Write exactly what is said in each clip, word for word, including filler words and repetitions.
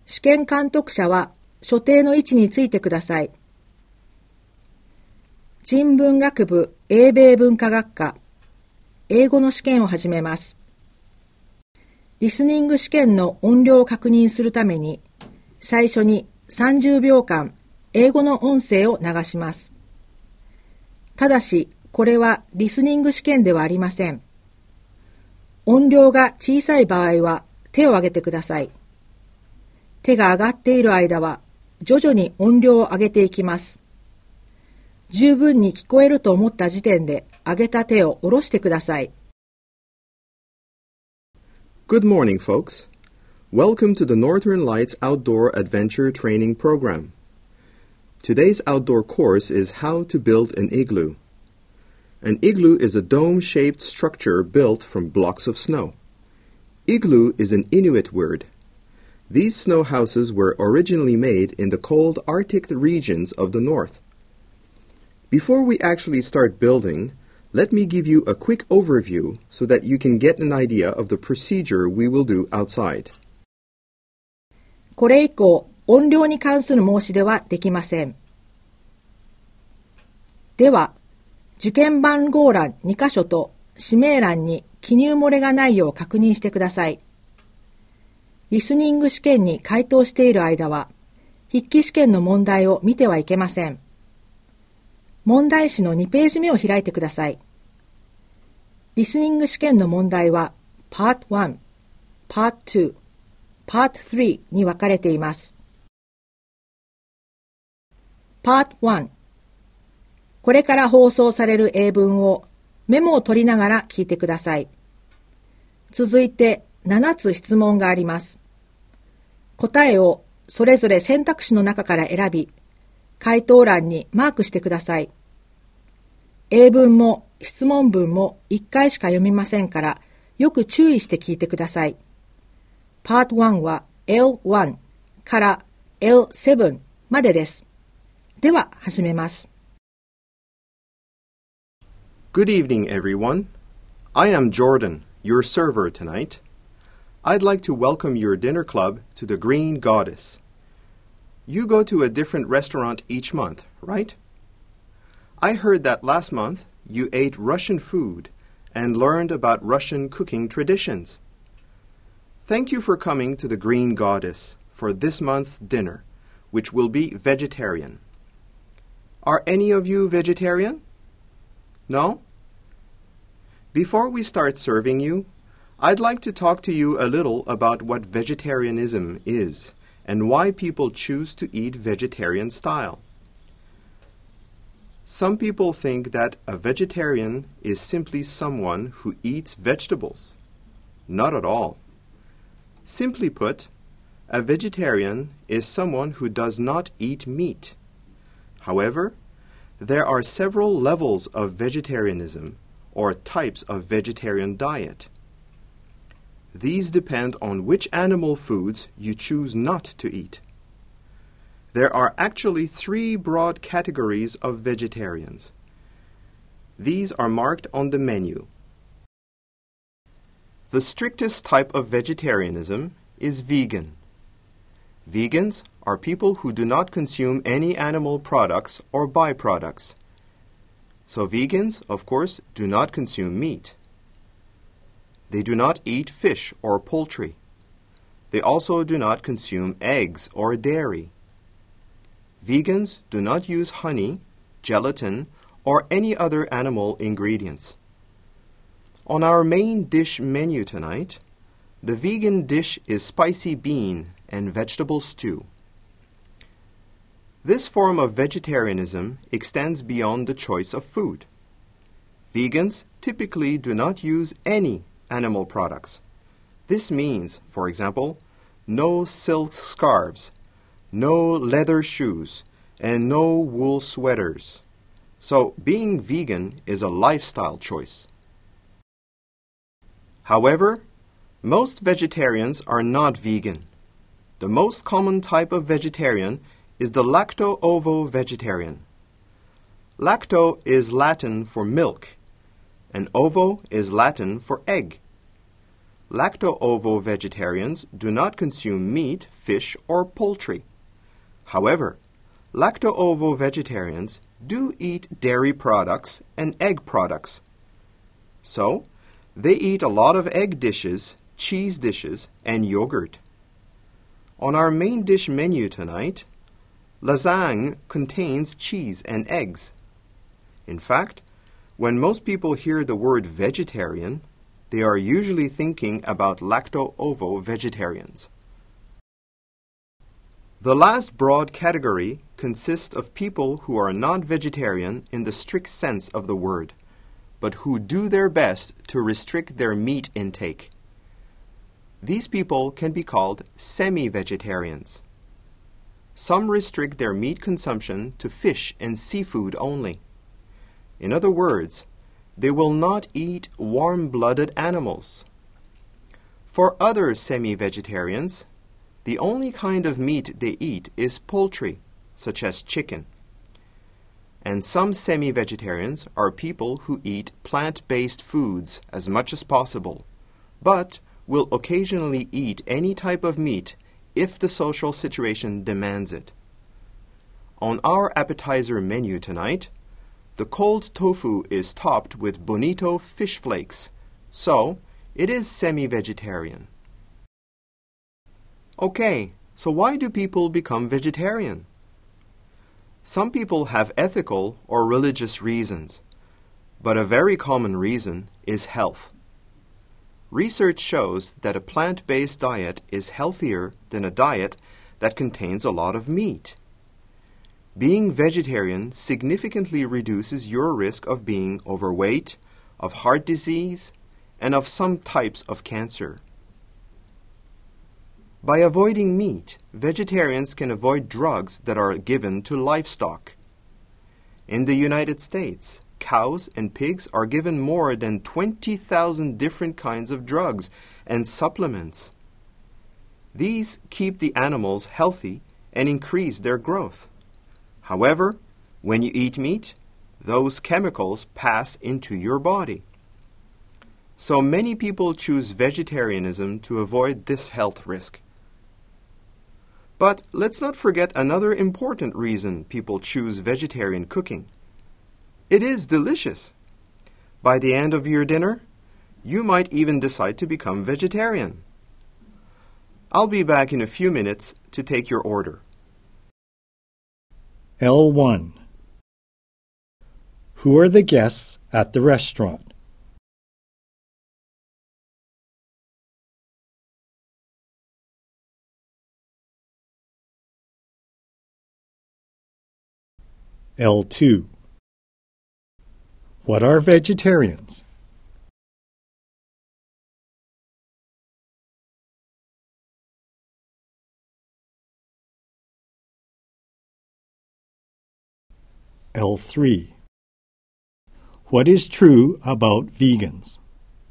試験監督者は所定の位置についてください。人文学部英米文化学科、英語の試験を始めます。リスニング試験の音量を確認するために、最初にさんじゅうびょうかん英語の音声を流します。ただし、これはリスニング試験ではありません。音量が小さい場合は手を挙げてください。手が上がっている間は徐々に音量を上げていきます。十分に聞こえると思った時点で上げた手を下ろしてください。 Good morning, folks. Welcome to the Northern Lights Outdoor Adventure Training Program. Today's outdoor course is how to build an igloo. An igloo is a dome-shaped structure built from blocks of snow. Igloo is an Inuit word. These snow houses were originally made in the cold Arctic regions of the north. Before we actually start building, let me give you a quick overview so that you can get an idea of the procedure we will do outside. これ以降、音量に関する申し出はできません。では、受験番号欄にかしょと氏名欄に記入漏れがないよう確認してください。リスニング試験に回答している間は、筆記試験の問題を見てはいけません。問題紙のにページ目を開いてください。リスニング試験の問題は パートワン、パートツー、パートスリーに分かれています。パートワン、これから放送される英文をメモを取りながら聞いてください。続いてななつ質問があります。答えをそれぞれ選択肢の中から選び、回答欄にマークしてください。英文も質問文もいっかいしか読みませんから、よく注意して聞いてください。パートワンは エルワン から エルセブン までです。では始めます。 Good evening, everyone. I am Jordan, your server tonight. I'd like to welcome your dinner club to the Green Goddess. You go to a different restaurant each month, right? I heard that last month you ate Russian food and learned about Russian cooking traditions. Thank you for coming to the Green Goddess for this month's dinner, which will be vegetarian. Are any of you vegetarian? No? Before we start serving you, I'd like to talk to you a little about what vegetarianism is and why people choose to eat vegetarian style. Some people think that a vegetarian is simply someone who eats vegetables. Not at all. Simply put, a vegetarian is someone who does not eat meat. However, there are several levels of vegetarianism or types of vegetarian diet. These depend on which animal foods you choose not to eat. There are actually three broad categories of vegetarians. These are marked on the menu. The strictest type of vegetarianism is vegan. Vegans are people who do not consume any animal products or byproducts. So vegans, of course, do not consume meat. They do not eat fish or poultry. They also do not consume eggs or dairy. Vegans do not use honey, gelatin, or any other animal ingredients. On our main dish menu tonight, the vegan dish is spicy bean and vegetable stew. This form of vegetarianism extends beyond the choice of food. Vegans typically do not use any animal products. This means, for example, no silk scarves, no leather shoes, and no wool sweaters. So being vegan is a lifestyle choice. However, most vegetarians are not vegan. The most common type of vegetarian is the lacto-ovo vegetarian. Lacto is Latin for milk, and ovo is Latin for egg. lacto-ovo-vegetarians do not consume meat, fish, or poultry. However, lacto-ovo-vegetarians do eat dairy products and egg products. So, they eat a lot of egg dishes, cheese dishes, and yogurt. On our main dish menu tonight, lasagne contains cheese and eggs. In fact, when most people hear the word vegetarian, they are usually thinking about lacto-ovo-vegetarians. The last broad category consists of people who are not vegetarian in the strict sense of the word, but who do their best to restrict their meat intake. These people can be called semi-vegetarians. Some restrict their meat consumption to fish and seafood only. In other words, they will not eat warm-blooded animals. For other semi-vegetarians, the only kind of meat they eat is poultry, such as chicken. And some semi-vegetarians are people who eat plant-based foods as much as possible, but will occasionally eat any type of meat if the social situation demands it. On our appetizer menu tonight, the cold tofu is topped with bonito fish flakes, so it is semi-vegetarian. Okay, so why do people become vegetarian? Some people have ethical or religious reasons, but a very common reason is health. Research shows that a plant-based diet is healthier than a diet that contains a lot of meat. Being vegetarian significantly reduces your risk of being overweight, of heart disease, and of some types of cancer. By avoiding meat, vegetarians can avoid drugs that are given to livestock. In the United States, cows and pigs are given more than twenty thousand different kinds of drugs and supplements. These keep the animals healthy and increase their growth. However, when you eat meat, those chemicals pass into your body. So many people choose vegetarianism to avoid this health risk. But let's not forget another important reason people choose vegetarian cooking. It is delicious. By the end of your dinner, you might even decide to become vegetarian. I'll be back in a few minutes to take your order. L one. Who are the guests at the restaurant? L two. What are vegetarians? L three. What is true about vegans?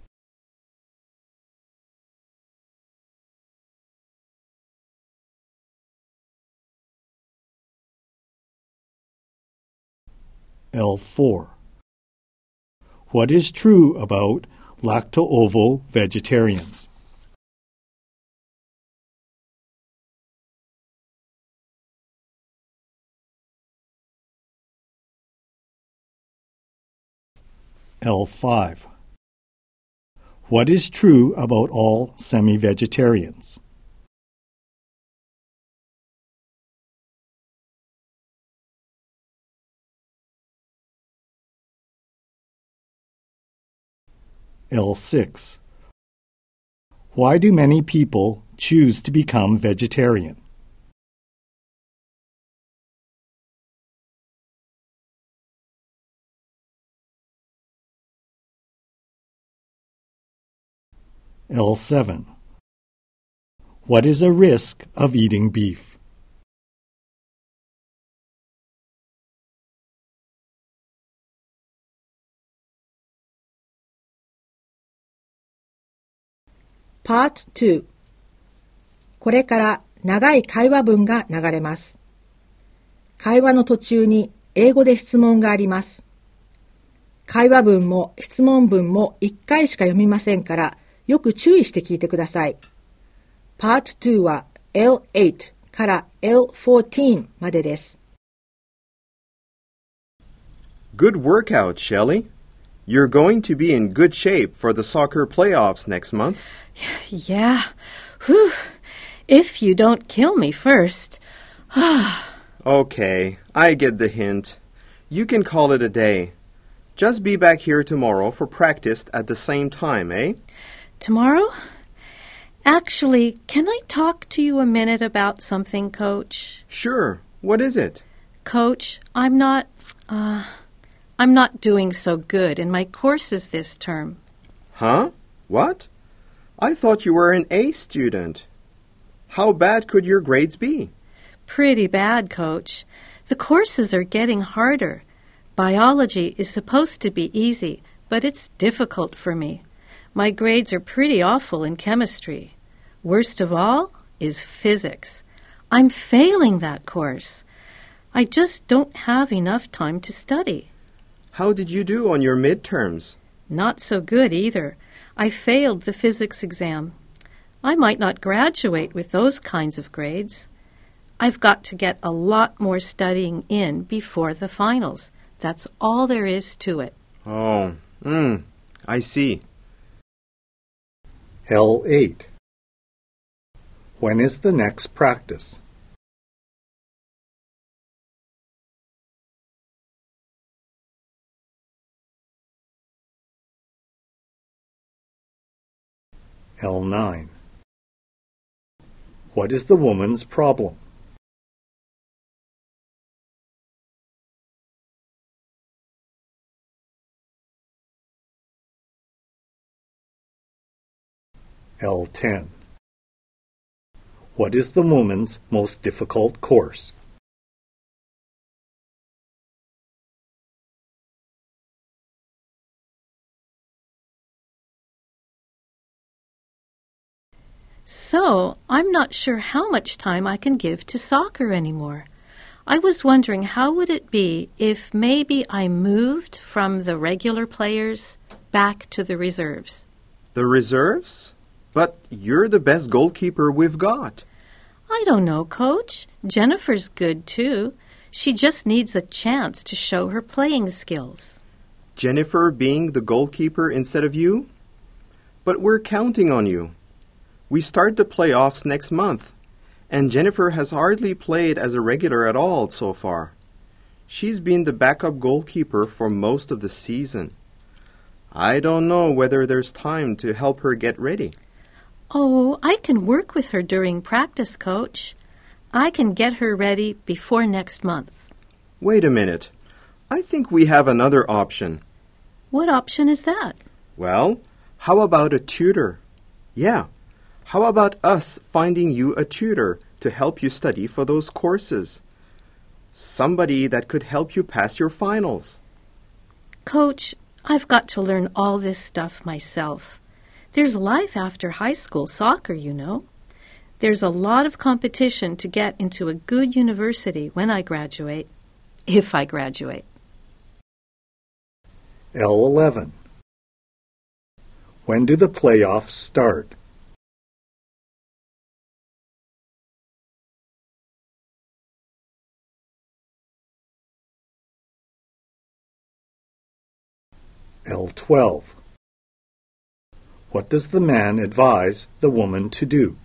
L four. What is true about lacto-ovo-vegetarians? L five. What is true about all semi-vegetarians? L six. Why do many people choose to become vegetarian? L seven. What is a risk of eating beef? Part two. これから長い会話文が流れます。会話の途中に英語で質問があります。会話文も質問文もいっかいしか読みませんから、 よく注意して聞いてください。Part ツーは エルエイト から エルフォーティーン までです。 Good workout, Shelley. You're going to be in good shape for the soccer playoffs next month. Yeah. Whew. If you don't kill me first. Okay, I get the hint. You can call it a day. Just be back here tomorrow for practice at the same time, eh? Tomorrow? Actually, can I talk to you a minute about something, Coach? Sure. What is it? Coach, I'm not, uh, I'm not doing so good in my courses this term. Huh? What? I thought you were an A student. How bad could your grades be? Pretty bad, Coach. The courses are getting harder. Biology is supposed to be easy, but it's difficult for me. My grades are pretty awful in chemistry. Worst of all is physics. I'm failing that course. I just don't have enough time to study. How did you do on your midterms? Not so good either. I failed the physics exam. I might not graduate with those kinds of grades. I've got to get a lot more studying in before the finals. That's all there is to it. Oh, mm, I see. L eight. When is the next practice? L nine. What is the woman's problem? L ten. What is the woman's most difficult course? So, I'm not sure how much time I can give to soccer anymore. I was wondering how would it be if maybe I moved from the regular players back to the reserves. The reserves? But you're the best goalkeeper we've got. I don't know, Coach. Jennifer's good, too. She just needs a chance to show her playing skills. Jennifer being the goalkeeper instead of you? But we're counting on you. We start the playoffs next month, and Jennifer has hardly played as a regular at all so far. She's been the backup goalkeeper for most of the season. I don't know whether there's time to help her get ready. Oh, I can work with her during practice, Coach. I can get her ready before next month. Wait a minute. I think we have another option. What option is that? Well, how about a tutor? Yeah. How about us finding you a tutor to help you study for those courses? Somebody that could help you pass your finals. Coach, I've got to learn all this stuff myself. There's life after high school soccer, you know. There's a lot of competition to get into a good university when I graduate, if I graduate. L eleven. When do the playoffs start? L twelve. What does the man advise the woman to do?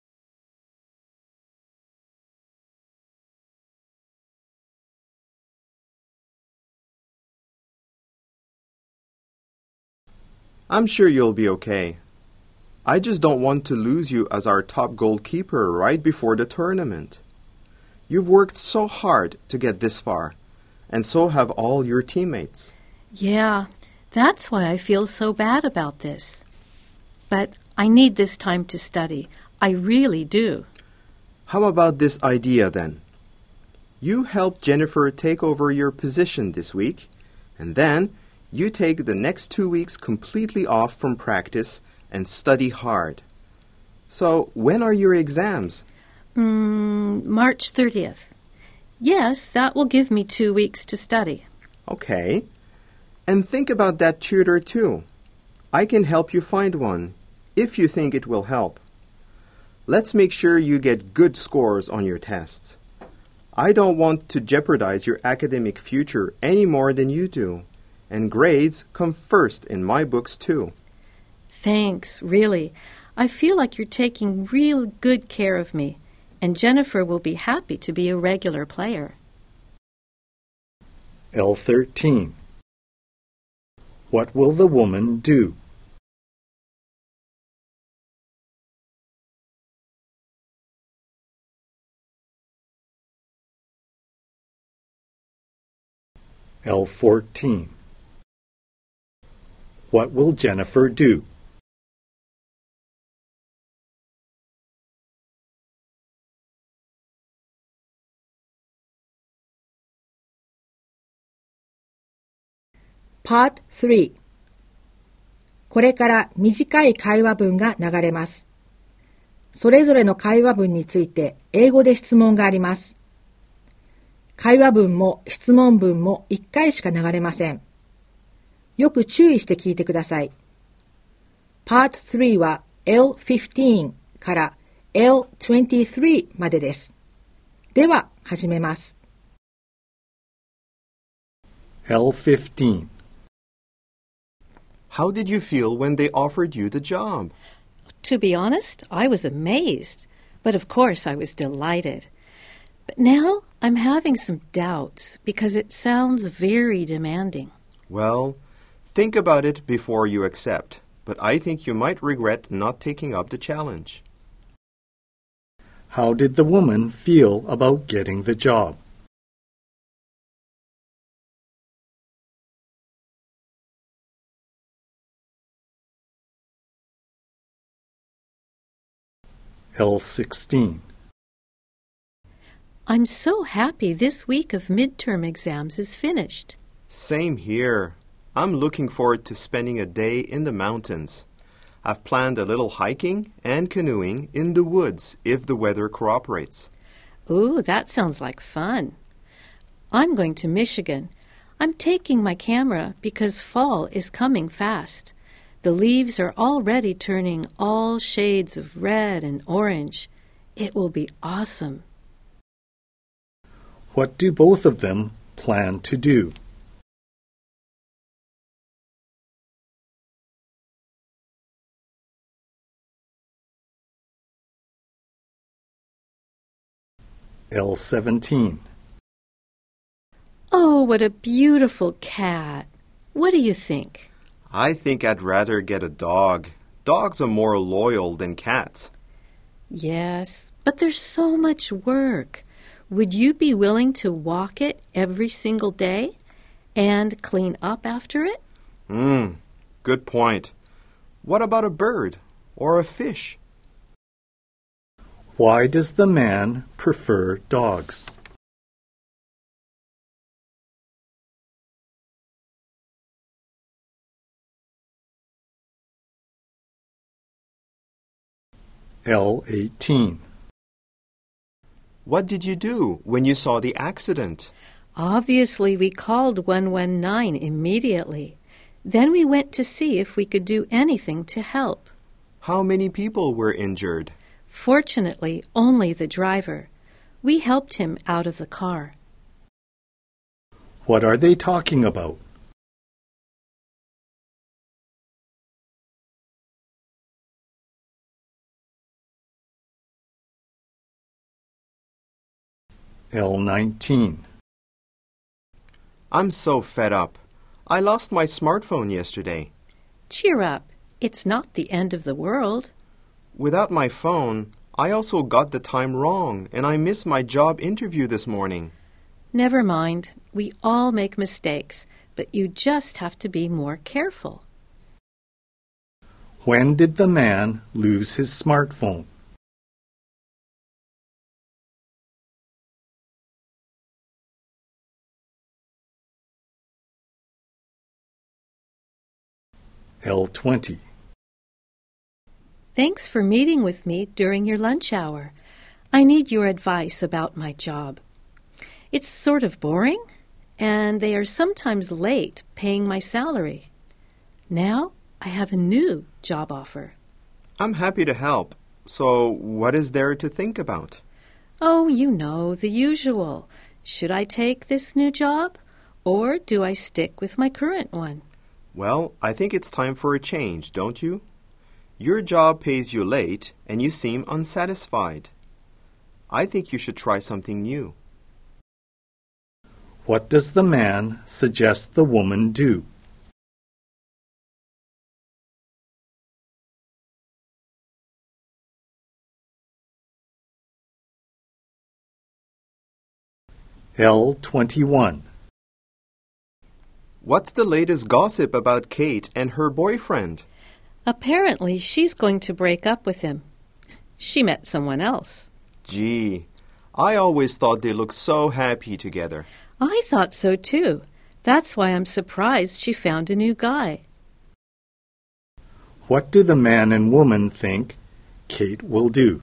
I'm sure you'll be okay. I just don't want to lose you as our top goalkeeper right before the tournament. You've worked so hard to get this far, and so have all your teammates. Yeah, that's why I feel so bad about this. But I need this time to study. I really do. How about this idea then? You help Jennifer take over your position this week, and then you take the next two weeks completely off from practice and study hard. So, when are your exams? Mm, March thirtieth. Yes, that will give me two weeks to study. Okay. And think about that tutor too. I can help you find one, if you think it will help. Let's make sure you get good scores on your tests. I don't want to jeopardize your academic future any more than you do, and grades come first in my books too. Thanks, really. I feel like you're taking real good care of me, and Jennifer will be happy to be a regular player. L thirteen. What will the woman do? L fourteen. What will Jennifer do? Part three これから短い会話文が流れます。それぞれの会話文について英語で質問があります。会話文も質問文もいっかいしか流れません。よく注意して聞いてください。Part three は エルフィフティーン から エルトゥエンティスリー までです。では始めます。 エルフィフティーン. How did you feel when they offered you the job? To be honest, I was amazed, but of course I was delighted. But now I'm having some doubts because it sounds very demanding. Well, think about it before you accept, but I think you might regret not taking up the challenge. How did the woman feel about getting the job? L sixteen. I'm so happy this week of midterm exams is finished. Same here. I'm looking forward to spending a day in the mountains. I've planned a little hiking and canoeing in the woods if the weather cooperates. Ooh, that sounds like fun. I'm going to Michigan. I'm taking my camera because fall is coming fast. The leaves are already turning all shades of red and orange. It will be awesome. What do both of them plan to do? L seventeen. Oh, what a beautiful cat. What do you think? I think I'd rather get a dog. Dogs are more loyal than cats. Yes, but there's so much work. Would you be willing to walk it every single day and clean up after it? Hmm, good point. What about a bird or a fish? Why does the man prefer dogs? L eighteen. What did you do when you saw the accident? Obviously, we called one one nine immediately. Then we went to see if we could do anything to help. How many people were injured? Fortunately, only the driver. We helped him out of the car. What are they talking about? L nineteen. I'm so fed up. I lost my smartphone yesterday. Cheer up. It's not the end of the world. Without my phone, I also got the time wrong, and I missed my job interview this morning. Never mind. We all make mistakes, but you just have to be more careful. When did the man lose his smartphone? L twenty. Thanks for meeting with me during your lunch hour. I need your advice about my job. It's sort of boring, and they are sometimes late paying my salary. Now I have a new job offer. I'm happy to help. So, what is there to think about? Oh, you know, the usual. Should I take this new job? Or do I stick with my current one? Well, I think it's time for a change, don't you? Your job pays you late, and you seem unsatisfied. I think you should try something new. What does the man suggest the woman do? L twenty-one. What's the latest gossip about Kate and her boyfriend? Apparently, she's going to break up with him. She met someone else. Gee, I always thought they looked so happy together. I thought so too. That's why I'm surprised she found a new guy. What do the man and woman think Kate will do?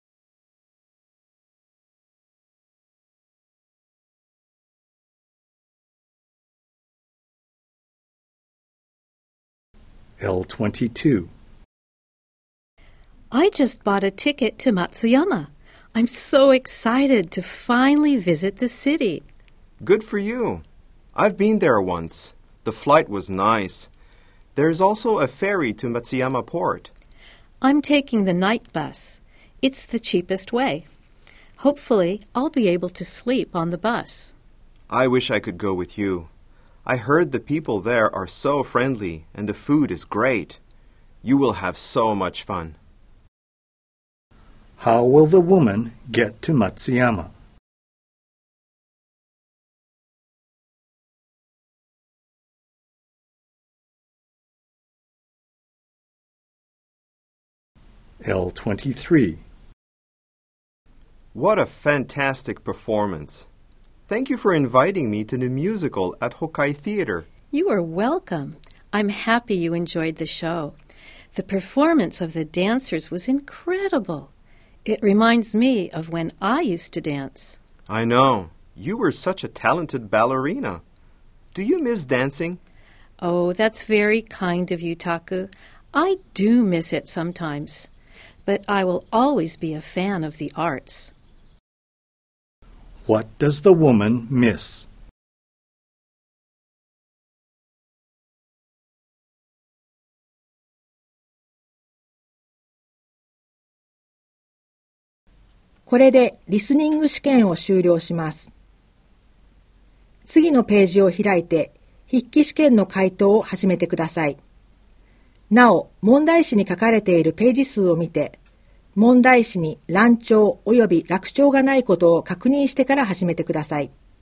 L twenty-two. I just bought a ticket to Matsuyama. I'm so excited to finally visit the city. Good for you. I've been there once. The flight was nice. There's also a ferry to Matsuyama Port. I'm taking the night bus. It's the cheapest way. Hopefully, I'll be able to sleep on the bus. I wish I could go with you. I heard the people there are so friendly and the food is great. You will have so much fun. How will the woman get to Matsuyama? L twenty-three. What a fantastic performance. Thank you for inviting me to the musical at Hokai Theater. You are welcome. I'm happy you enjoyed the show. The performance of the dancers was incredible. It reminds me of when I used to dance. I know. You were such a talented ballerina. Do you miss dancing? Oh, that's very kind of you, Taku. I do miss it sometimes. But I will always be a fan of the arts. What does the woman miss? これでリスニング試験を終了します。次のページを開いて筆記試験の回答を始めてください。なお、問題紙に書かれているページ数を見て、問題紙に乱調及び落調がないことを確認してから始めてください。